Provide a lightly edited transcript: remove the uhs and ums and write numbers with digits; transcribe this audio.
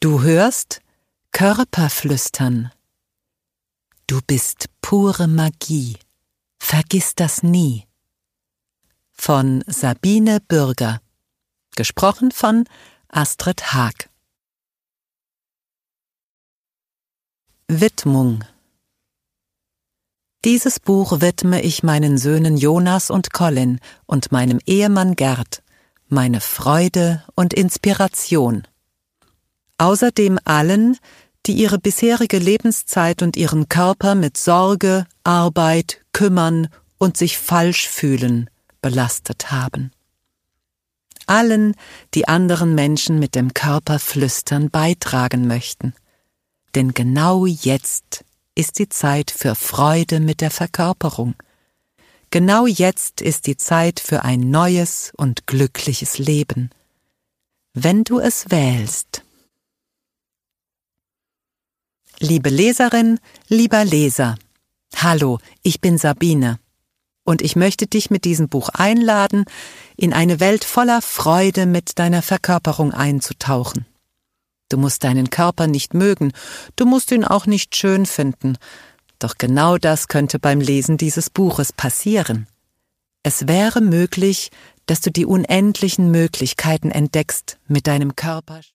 Du hörst Körperflüstern. Du bist pure Magie. Vergiss das nie. Von Sabine Bürger. Gesprochen von Astrid Haag. Widmung. Dieses Buch widme ich meinen Söhnen Jonas und Colin und meinem Ehemann Gerd, meine Freude und Inspiration. Außerdem allen, die ihre bisherige Lebenszeit und ihren Körper mit Sorge, Arbeit, Kümmern und sich falsch fühlen belastet haben. Allen, die anderen Menschen mit dem Körperflüstern beitragen möchten. Denn genau jetzt ist die Zeit für Freude mit der Verkörperung. Genau jetzt ist die Zeit für ein neues und glückliches Leben. Wenn du es wählst. Liebe Leserin, lieber Leser, hallo, ich bin Sabine und ich möchte dich mit diesem Buch einladen, in eine Welt voller Freude mit deiner Verkörperung einzutauchen. Du musst deinen Körper nicht mögen, du musst ihn auch nicht schön finden, doch genau das könnte beim Lesen dieses Buches passieren. Es wäre möglich, dass du die unendlichen Möglichkeiten entdeckst, mit deinem Körper